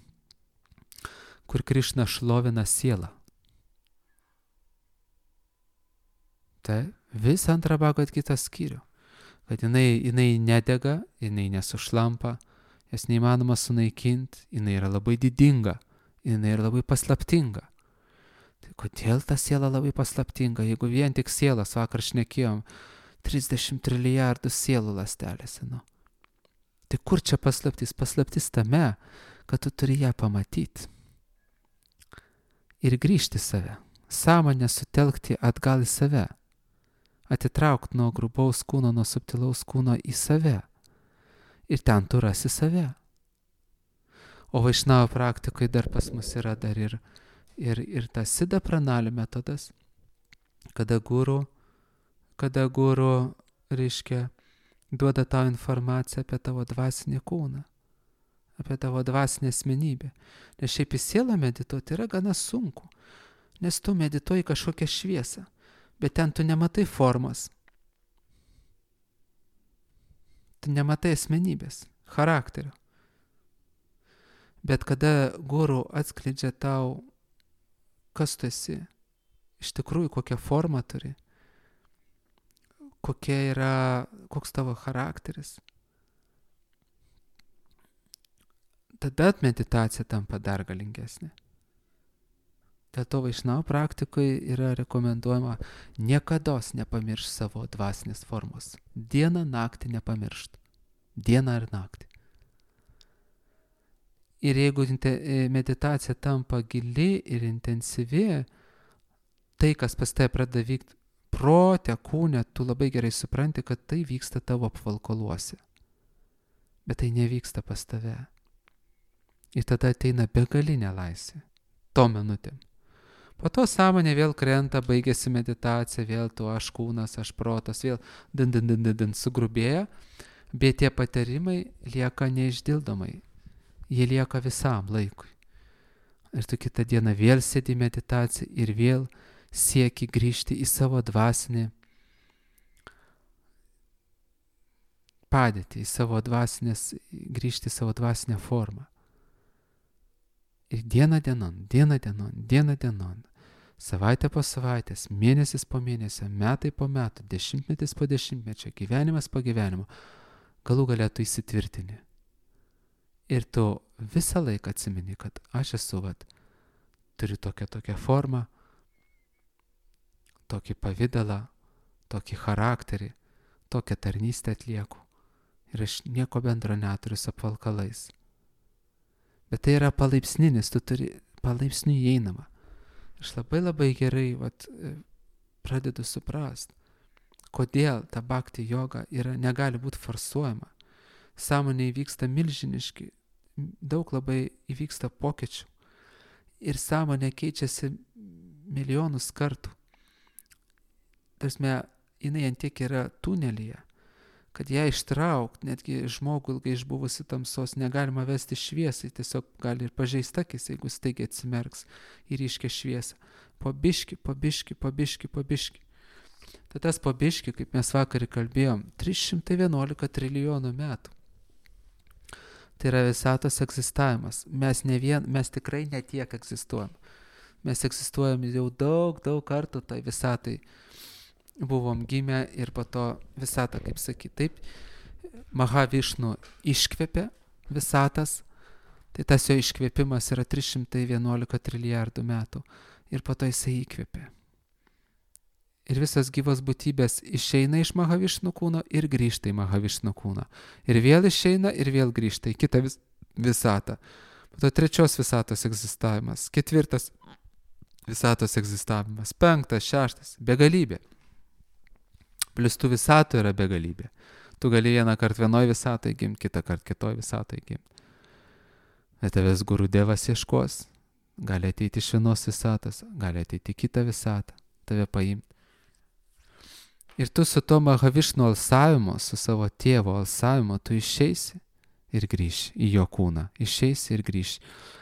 kur Krišna šlovina sielą. Tai visą antrą Bhagavad Gitos skyrių. Kad jinai, jinai nedega, jinai nesušlampa, jas neįmanoma sunaikinti, jinai yra labai didinga, jinai yra labai paslaptinga. Tai kodėl ta siela labai paslaptinga, jeigu vien tik sielas, vakar šnekėjom, trisdešimt trilijardų sielų ląstelėse, nu. Tai kur čia paslaptis? Paslaptis tame, kad tu turi ją pamatyti. Ir grįžti save, sąmonę sutelkti atgal į save. Atitraukti nuo grubaus kūno, nuo subtilaus kūno į save. Ir ten tu rasi save. O Vaišnavo praktikoje dar pas mus yra dar ir, ir, ir tas Siddha Pranali metodas, kada guru, kada guru, reiškia, duoda tau informaciją apie tavo dvasinį kūną, apie tavo dvasinę asmenybę. Nes šiaip į sielą medituoti yra gana sunku, nes tu medituoji kažkokią šviesą. Bet ten tu nematai formos. Tu nematai asmenybės, charakterio. Bet kada guru atskleidžia tau, kas tu esi, iš tikrųjų kokią formą turi, kokia yra, koks tavo charakteris, tada meditacija tampa dar galingesnė. Dėl to Vaišnavo praktikoje yra rekomenduojama niekados nepamiršti savo dvasinės formos. Dieną, naktį nepamiršti. Dieną ir naktį. Ir jeigu meditacija tampa gili ir intensyvi, tai, kas pas tai pradeda vykti prote, kūne, tu labai gerai supranti, kad tai vyksta tavo apvalkoluose. Bet tai nevyksta pas tave. Ir tada ateina begalinė laisvė. To minutėm. Po to sąmonė vėl krenta, baigėsi meditacija, vėl tu aš kūnas, aš protas, vėl din, din, din, din, din sugrubėja, bet tie patarimai lieka neišdildomai, jie lieka visam laikui. Ir tu kitą dieną vėl sėdi meditaciją ir vėl sieki grįžti į savo dvasinį padėtį, į savo dvasinės, grįžti į savo dvasinę formą. Ir diena dienon, diena dienon, diena dienon, savaitė po savaitės, mėnesis po mėnesio, metai po metų, dešimtmetis po dešimtmečio, gyvenimas po gyvenimo, galų gale tu įsitvirtini. Ir tu visą laiką atsimeni, kad aš esu, vat, turiu tokią tokią formą, tokį pavydalą, tokį charakterį, tokią tarnystę atlieku. Ir aš nieko bendro neturiu su apvalkalais. Bet tai yra palaipsninis, tu turi palaipsniui einama. Aš labai labai gerai vat, pradedu suprast, kodėl ta bhakti joga yra, negali būti forsuojama. Sąmonė įvyksta milžiniški, daug labai įvyksta pokyčių. Ir sąmonė keičiasi milijonus kartų. Tarsi, jinai antiek yra tunelyje, kad ją ištraukt, netgi žmogų ilgai išbuvusi tamsos, negalima vesti šviesai, tiesiog gali ir pažeist akis, jeigu staigiai atsimerks į ryškę šviesą. Po biški, po biški, po biški, po biški. Tai tas po biški, kaip mes vakar kalbėjom, trys šimtai vienuolika trilijonų metų. Tai yra visatos egzistavimas. Mes, ne vien, mes tikrai ne tiek egzistuojam. Mes egzistuojam jau daug, daug kartų tai visatai. Buvom gimę ir po to visatą, kaip sakyti. Taip, Mahavišnu iškvėpė visatas, tai tas jo iškvėpimas yra trys šimtai vienuolika trilijardų metų. Ir po to jisai įkvėpė. Ir visas gyvos būtybės išeina iš Mahavišnu kūno ir grįžta į Mahavišnu kūną. Ir vėl išeina ir vėl grįžta į kitą vis, visatą. Po to trečios visatos egzistavimas, ketvirtas visatos egzistavimas, penktas, šeštas, begalybė. Plius tų visatų yra begalybė. Tu gali vieną kartą vienoj visatai gimti, kitą kartą kitoj visatai gimti. Bet tavęs Guru Devas ieškos, gali ateiti iš vienos visatos, gali ateiti į kitą visatą, tave paimti. Ir tu su to Mahavišnu alsavimu, su savo tėvo alsavimu, tu išeisi ir grįši į jo kūną. Išeisi ir grįši.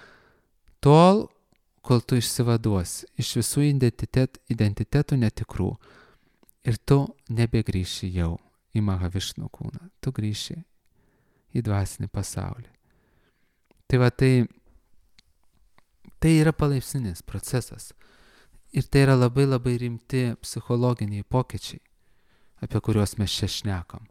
Tol, kol tu išsivaduosi iš visų identitet, identitetų netikrų. Ir tu nebegrįši jau į Mahavišnu kūną. Tu grįši į dvasinį pasaulį. Tai va tai, tai yra palaipsninis procesas. Ir tai yra labai labai rimti psichologiniai pokyčiai, apie kuriuos mes čia šnekam.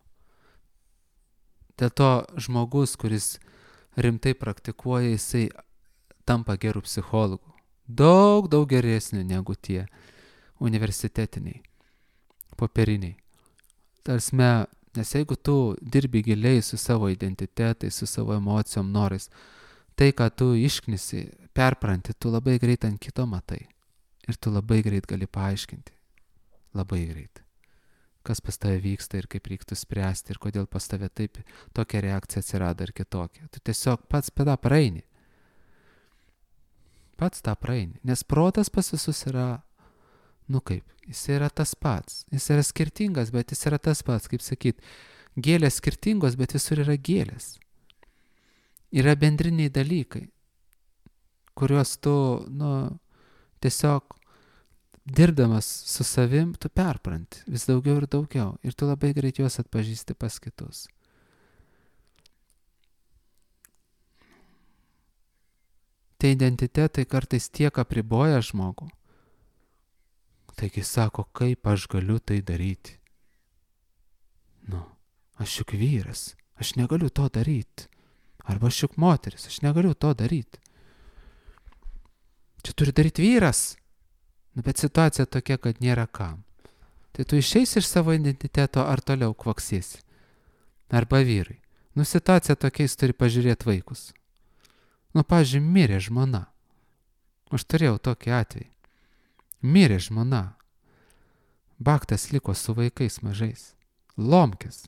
Dėl to žmogus, kuris rimtai praktikuoja, jisai tampa gerų psichologų. Daug, daug geresnių negu tie universitetiniai, popieriniai. Tarsi, nes jeigu tu dirbi giliai su savo identitetai, su savo emocijom, norais, tai, ką tu išknisi, perpranti, tu labai greit ant kito matai. Ir tu labai greit gali paaiškinti. Labai greit. Kas pas tave vyksta ir kaip reiktų spręsti ir kodėl pas tave taip tokia reakcija atsirado ir kitokia. Tu tiesiog pats tą praeini. Pats tą praeini. Nes protas pas visus yra, nu kaip, jis yra tas pats. Jis yra skirtingas, bet jis yra tas pats. Kaip sakyt, gėlės skirtingos, bet visur yra gėlės. Yra bendriniai dalykai, kuriuos tu, nu, tiesiog dirbdamas su savim, tu perpranti vis daugiau ir daugiau. Ir tu labai greit juos atpažįsti pas kitus. Tie identitetai kartais tiek apriboja žmogų. Taigi sako, kaip aš galiu tai daryti? Nu, aš juk vyras, aš negaliu to daryti. Arba aš juk moteris, aš negaliu to daryti. Čia turi daryti vyras. Nu, bet situacija tokia, kad nėra kam. Tai tu išeisi iš savo identiteto ar toliau kvaksėsi. Arba vyrai. Nu, situacija tokia, jis turi pažiūrėti vaikus. Nu, pavyzdžiui, mirė žmona. Aš turėjau tokį atvejį. Mirė žmona. Bhaktas liko su vaikais mažais. Lomkis.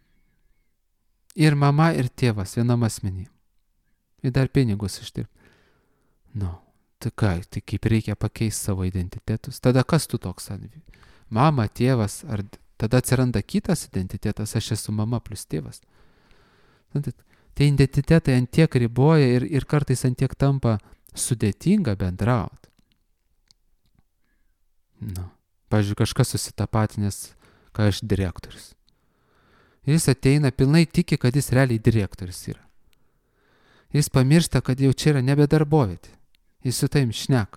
Ir mama, ir tėvas vienam asmenį. Ir dar pinigus išdirbti. Nu, tai ką, tai kaip reikia pakeisti savo identitetus. Tada kas tu toks? Mama, tėvas, ar tada atsiranda kitas identitetas, aš esu mama plus tėvas. Tai identitetai ant tiek riboja ir, ir kartais ant tiek tampa sudėtinga bendrauti. Nu, pavyzdžiui, kažkas susitapatinęs, ką aš direktorius. Ir jis ateina, pilnai tiki, kad jis realiai direktorius yra. Jis pamiršta, kad jau čia yra nebe darbovietė. Jis su taim šneka.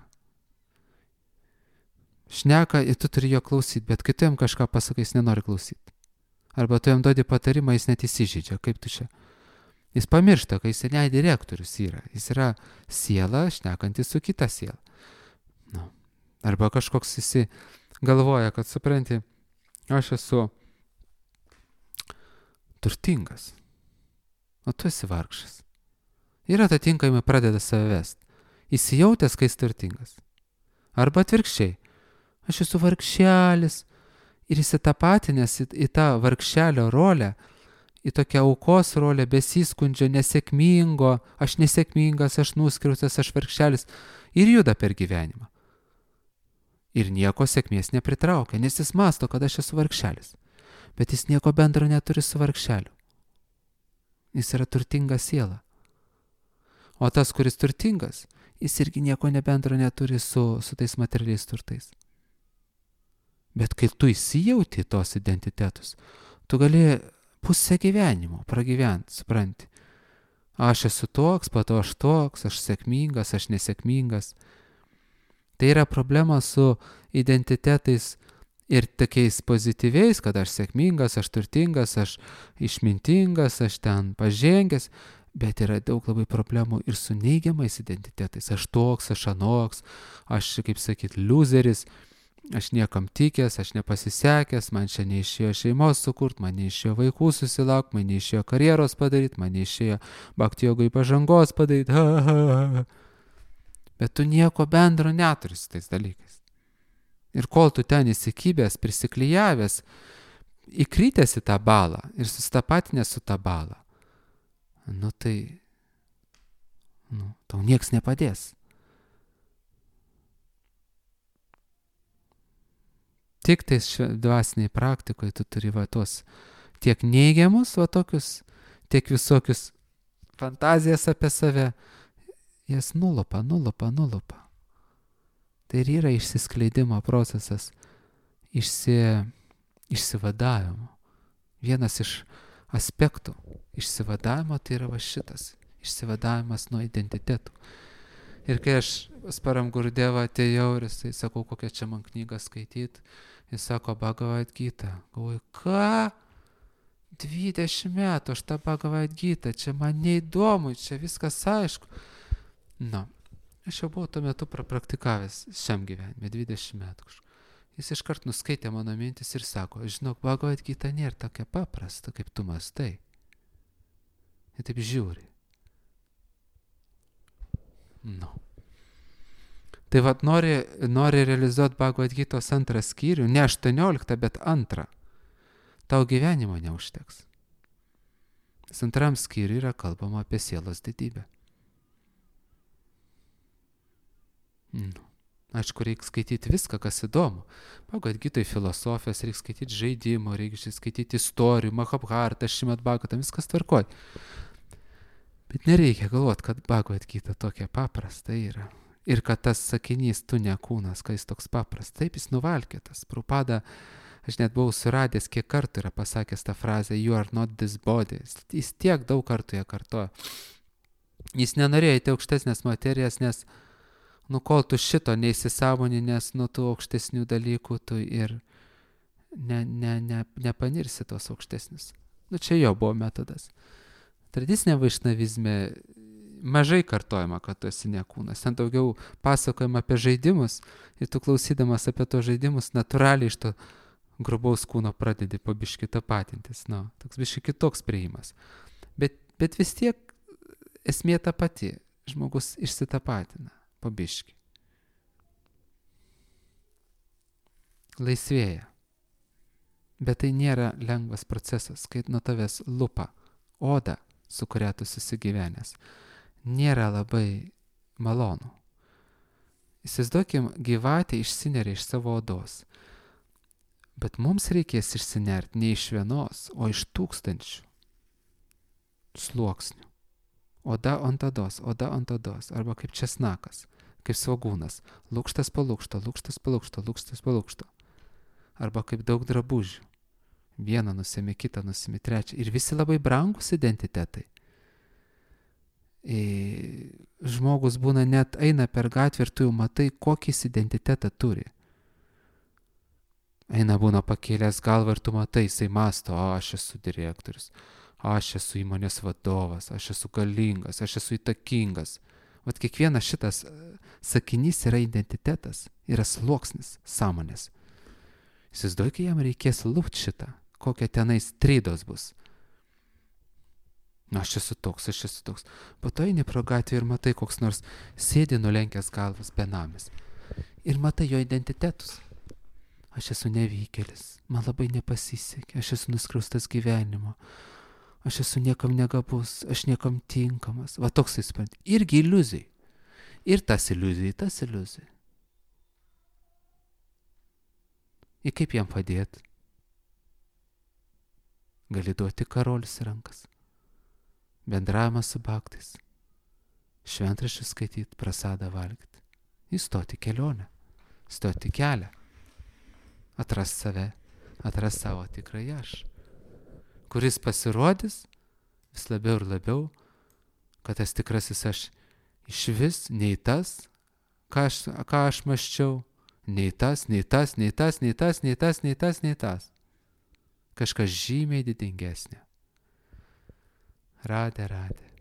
Šneka ir tu turi jo klausyti, bet kai tu jam kažką pasakai, jis nenori klausyti. Arba tu jam duodi patarimą, jis net įsižeidžia, kaip tu čia. Jis pamiršta, kad jis ne direktorius yra. Jis yra siela, šnekantis su kita siela. Nu. Arba kažkoks jis galvoja, kad supranti, aš esu turtingas, o tu esi vargšas. Ir atitinkamai pradeda save vest. Įsijautęs, kai jis turtingas. Arba atvirkščiai. Aš esu vargšelis. Ir įsitapatinęs į, į tą vargšelio rolę, į tokią aukos rolę, besiskundžio, nesėkmingo, aš nesėkmingas, aš nuskriaustas, aš vargšelis. Ir juda per gyvenimą. Ir nieko sėkmės nepritraukia, nes jis masto, kad aš esu vargšelis. Bet jis nieko bendro neturi su vargšeliu. Jis yra turtinga siela. O tas, kuris turtingas, jis irgi nieko nebendro neturi su, su tais materialiais turtais. Bet kai tu įsijauti tos identitetus, tu gali pusę gyvenimo pragyventi, supranti. Aš esu toks, po to aš toks, aš sėkmingas, aš nesėkmingas. Tai yra problema su identitetais ir tokiais pozityviais, kad aš sėkmingas, aš turtingas, aš išmintingas, aš ten pažengęs, bet yra daug labai problemų ir su neigiamais identitetais. Aš toks, aš anoks, aš, kaip sakyt, loseris, aš niekam tikęs, aš nepasisekęs, man čia neišėjo šeimos sukurt, man neišėjo vaikų susilaukti, man neišėjo karjeros padaryti, man neišėjo bhakti jogai pažangos padaryti. Ha, ha, ha. Bet tu nieko bendro neturi su tais dalykais. Ir kol tu ten įsikibęs, prisiklijavęs, įkrytęs į tą balą ir susitapatinęs su tą balą, nu tai, nu, tau nieks nepadės. Tik tais dvasiniai praktikoje tu turi va tos tiek neigiamus, va tokius, tiek visokius fantazijas apie save, jas nulupa, nulupa, nulupa. Tai ir yra išsiskleidimo procesas, išsi, išsivadavimo. Vienas iš aspektų išsivadavimo tai yra va šitas, išsivadavimas nuo identitetų. Ir kai aš Sparam Gurudevą atėjau ir jisai sakau, kokią čia man knygą skaityti, jis sako Bhagavad Gita. Galvoju, ką? dvidešimt metų aš tą Bhagavad Gita, čia man neįdomu, čia viskas aišku. Nu, aš jau buvau tuo metu praktikavęs šiam gyvenime, dvidešimt metų kažkur. Jis iškart nuskaitė mano mintis ir sako, žinok, Bhagavad Gita nėra tokia paprasta, kaip tu mastai. Ir taip žiūri. Nu. Tai vat nori, nori realizuoti Bhagavad Gitos antrą skyrių, ne aštuonioliktą, bet antrą. Tau gyvenimo neužteks. Nes antram skyriui yra kalbama apie sielos didybę. Nu. Aišku, reikia skaityti viską, kas įdomu. Bhagavad Gitoj filosofijos, reikia skaityti žaidimo, reikia skaityti istorijų, Mahabharata, Šrimad Bhagavatam, viskas tvarkoj. Bet nereikia galvoti, kad Bhagavad Gita tokia paprasta yra. Ir kad tas sakinys tu ne kūnas, kai jis toks paprastas. Taip jis nuvalkėtas. Prabhupada, aš net buvau suradęs, kiek kartų yra pasakęs tą frazę You are not this body. Jis tiek daug kartų ją kartoja. Jis nenorėjo įti aukštesnės materijas, nes nu kol tu šito neįsisąmoninęs nuo tų aukštesnių dalykų, tu ir ne, ne, ne, nepanirsi tos aukštesnius. Nu čia jo buvo metodas. Tradicinė vaišnavizme mažai kartojama, kad tu esi ne kūnas. Ten daugiau pasakojama apie žaidimus ir tu klausydamas apie tos žaidimus natūraliai iš to grubaus kūno pradedi po biškį tapatintis. Nu, toks biškį kitoks prieimas. Bet, bet vis tiek esmė ta pati. Žmogus išsitapatina po biškį. Laisvėja. Bet tai nėra lengvas procesas, kai nuo tavęs lupa oda, su kuria tu susigyvenęs. Nėra labai malonu. Įsivaizduokim, gyvatė išsineria iš savo odos. Bet mums reikės išsinerti ne iš vienos, o iš tūkstančių sluoksnių. Oda ant odos, oda ant odos, arba kaip česnakas, kaip svogūnas, lukštas po lukšto, lukštas po lukšto, lukštas po lukšto. Arba kaip daug drabužių. Vieną nusimi, kitą nusimi, trečią. Ir visi labai brangus identitetai. Ir žmogus būna net eina per gatvę ir tu jau matai, kokį jis identitetą turi. Eina būna pakėlęs galvą ir tu matai, jisai masto, o aš esu direktorius, aš esu įmonės vadovas, aš esu galingas, aš esu įtakingas. Vat kiekvienas šitas sakinys yra identitetas, yra sluoksnis sąmonės. Įsivaizduoju, kai jam reikės lupt šitą, kokia tenais tridos bus. Na, aš esu toks, aš esu toks. Po to eini pro gatvę ir matai, koks nors sėdi nulenkęs galvas benamis. Ir matai jo identitetus. Aš esu nevykėlis, man labai nepasisekė, aš esu nuskriaustas gyvenimo, aš esu niekam negabus, aš niekam tinkamas. Va toks jis supranti. Irgi iliuzijai. Ir tas iliuzijai, tas iliuzijai. Ir kaip jam padėti? Gali duoti karolis rankas. Bendravimas su baktais. Šventraščius skaityti, prasadą valgyti. Įstoti kelionę. Stoti kelią. Atras save, atras savo tikrąjį aš, kuris pasirodys vis labiau ir labiau, kad tas tikrasis aš iš vis nei tas, ką aš, ką aš mąsčiau, nei tas, nei tas, nei tas, nei tas, nei tas, nei tas, nei tas. Kažkas žymiai didingesnė. Radė, radė.